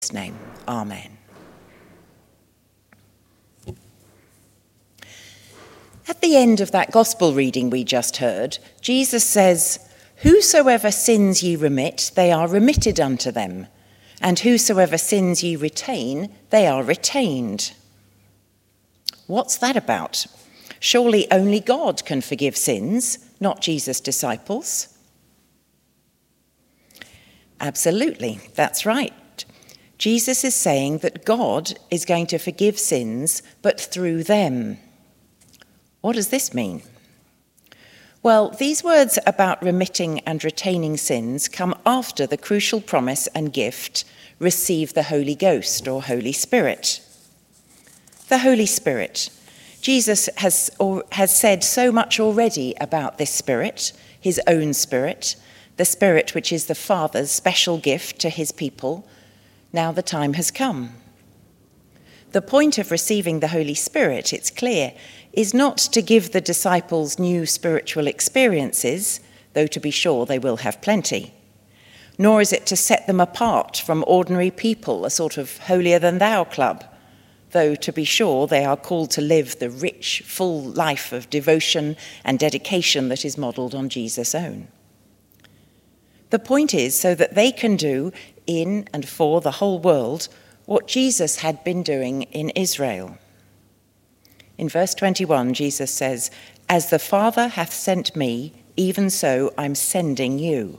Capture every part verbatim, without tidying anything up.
Jesus' name, amen. At the end of that gospel reading we just heard, Jesus says, "Whosoever sins ye remit, they are remitted unto them, and whosoever sins ye retain, they are retained." What's that about? Surely only God can forgive sins, not Jesus' disciples. Absolutely, that's right. Jesus is saying that God is going to forgive sins, but through them. What does this mean? Well, these words about remitting and retaining sins come after the crucial promise and gift, receive the Holy Ghost or Holy Spirit. The Holy Spirit. Jesus has, or, has said so much already about this Spirit, his own Spirit, the Spirit which is the Father's special gift to his people. Now the time has come. The point of receiving the Holy Spirit, it's clear, is not to give the disciples new spiritual experiences, though to be sure they will have plenty, nor is it to set them apart from ordinary people, a sort of holier-than-thou club, though to be sure they are called to live the rich, full life of devotion and dedication that is modelled on Jesus' own. The point is so that they can do in and for the whole world what Jesus had been doing in Israel. In verse twenty-one, Jesus says, "As the Father hath sent me, even so I'm sending you."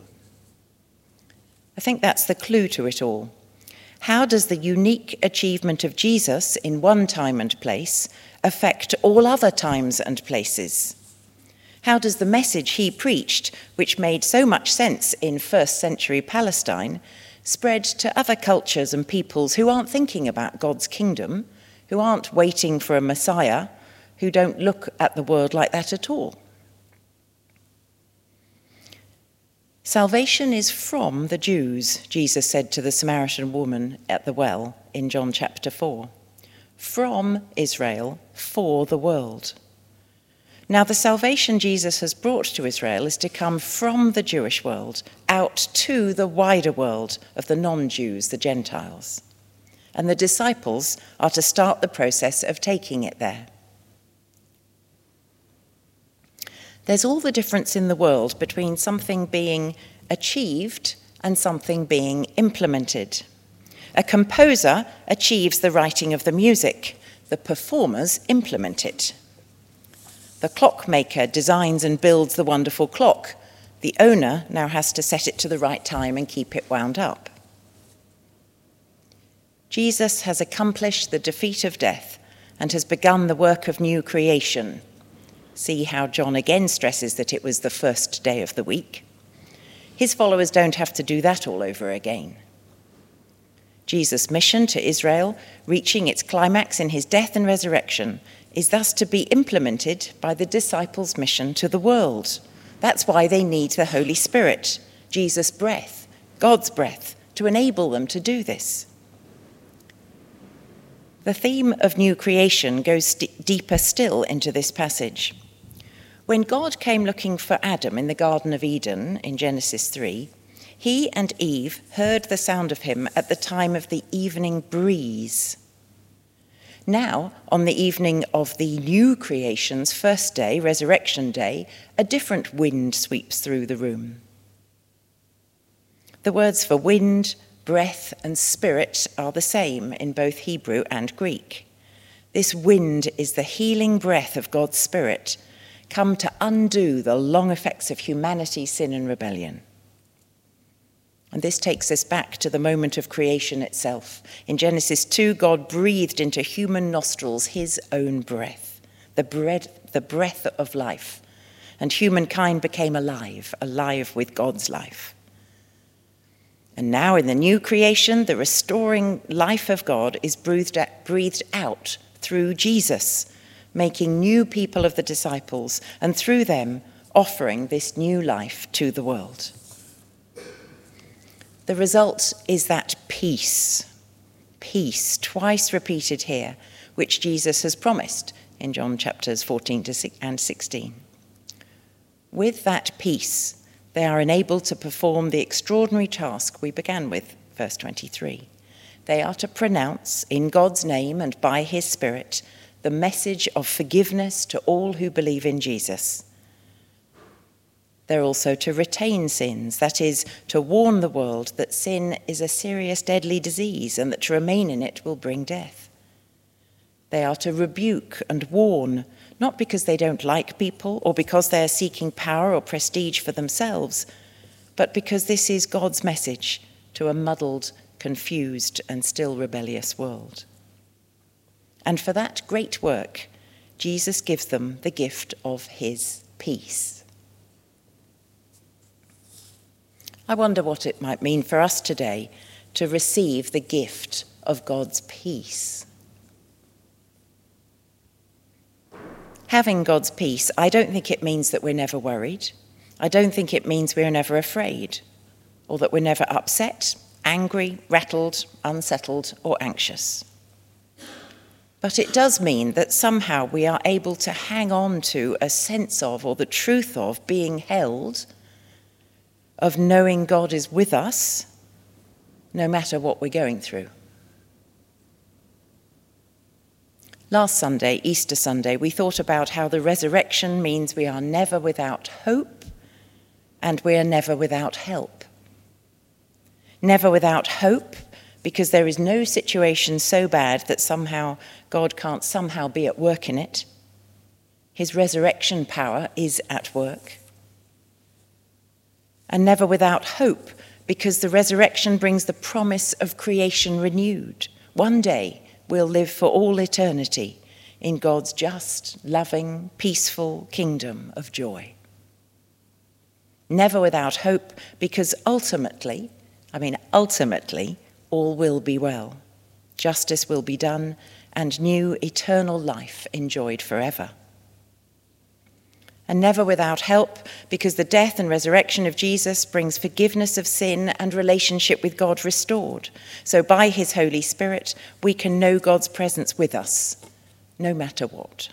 I think that's the clue to it all. How does the unique achievement of Jesus in one time and place affect all other times and places? How does the message he preached, which made so much sense in first century Palestine, spread to other cultures and peoples who aren't thinking about God's kingdom, who aren't waiting for a Messiah, who don't look at the world like that at all? Salvation is from the Jews, Jesus said to the Samaritan woman at the well in John chapter four. From Israel, for the world. Now, the salvation Jesus has brought to Israel is to come from the Jewish world out to the wider world of the non-Jews, the Gentiles. And the disciples are to start the process of taking it there. There's all the difference in the world between something being achieved and something being implemented. A composer achieves the writing of the music. The performers implement it. The clockmaker designs and builds the wonderful clock. The owner now has to set it to the right time and keep it wound up. Jesus has accomplished the defeat of death and has begun the work of new creation. See how John again stresses that it was the first day of the week. His followers don't have to do that all over again. Jesus' mission to Israel, reaching its climax in his death and resurrection, is thus to be implemented by the disciples' mission to the world. That's why they need the Holy Spirit, Jesus' breath, God's breath, to enable them to do this. The theme of new creation goes st- deeper still into this passage. When God came looking for Adam in the Garden of Eden in Genesis three, he and Eve heard the sound of him at the time of the evening breeze. Now, on the evening of the new creation's first day, Resurrection Day, a different wind sweeps through the room. The words for wind, breath, and spirit are the same in both Hebrew and Greek. This wind is the healing breath of God's Spirit, come to undo the long effects of humanity's sin and rebellion. And this takes us back to the moment of creation itself. In Genesis two, God breathed into human nostrils his own breath, the breath, the breath of life. And humankind became alive, alive with God's life. And now in the new creation, the restoring life of God is breathed out through Jesus, making new people of the disciples, and through them offering this new life to the world. The result is that peace, peace, twice repeated here, which Jesus has promised in John chapters fourteen and sixteen. With that peace, they are enabled to perform the extraordinary task we began with, verse twenty-three, They are to pronounce, in God's name and by his Spirit, the message of forgiveness to all who believe in Jesus. They're also to retain sins, that is, to warn the world that sin is a serious deadly disease and that to remain in it will bring death. They are to rebuke and warn, not because they don't like people or because they are seeking power or prestige for themselves, but because this is God's message to a muddled, confused, and still rebellious world. And for that great work, Jesus gives them the gift of his peace. I wonder what it might mean for us today to receive the gift of God's peace. Having God's peace, I don't think it means that we're never worried. I don't think it means we're never afraid, or that we're never upset, angry, rattled, unsettled, or anxious. But it does mean that somehow we are able to hang on to a sense of, or the truth of, being held, of knowing God is with us, no matter what we're going through. Last Sunday, Easter Sunday, we thought about how the resurrection means we are never without hope and we are never without help. Never without hope, because there is no situation so bad that somehow God can't somehow be at work in it. His resurrection power is at work. And never without hope, because the resurrection brings the promise of creation renewed. One day we'll live for all eternity in God's just, loving, peaceful kingdom of joy. Never without hope, because ultimately, I mean ultimately, all will be well. Justice will be done, and new eternal life enjoyed forever. And never without help, because the death and resurrection of Jesus brings forgiveness of sin and relationship with God restored. So by his Holy Spirit, we can know God's presence with us, no matter what.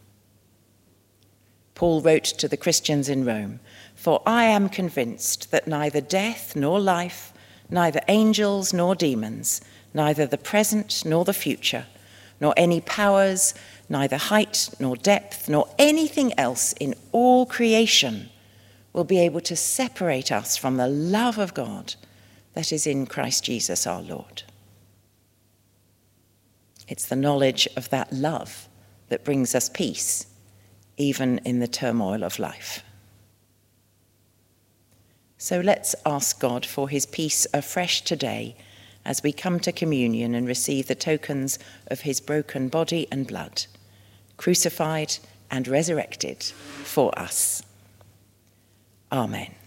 Paul wrote to the Christians in Rome, "For I am convinced that neither death nor life, neither angels nor demons, neither the present nor the future, nor any powers, neither height nor depth, nor anything else in all creation will be able to separate us from the love of God that is in Christ Jesus our Lord." It's the knowledge of that love that brings us peace, even in the turmoil of life. So let's ask God for his peace afresh today as we come to communion and receive the tokens of his broken body and blood, crucified and resurrected for us. Amen.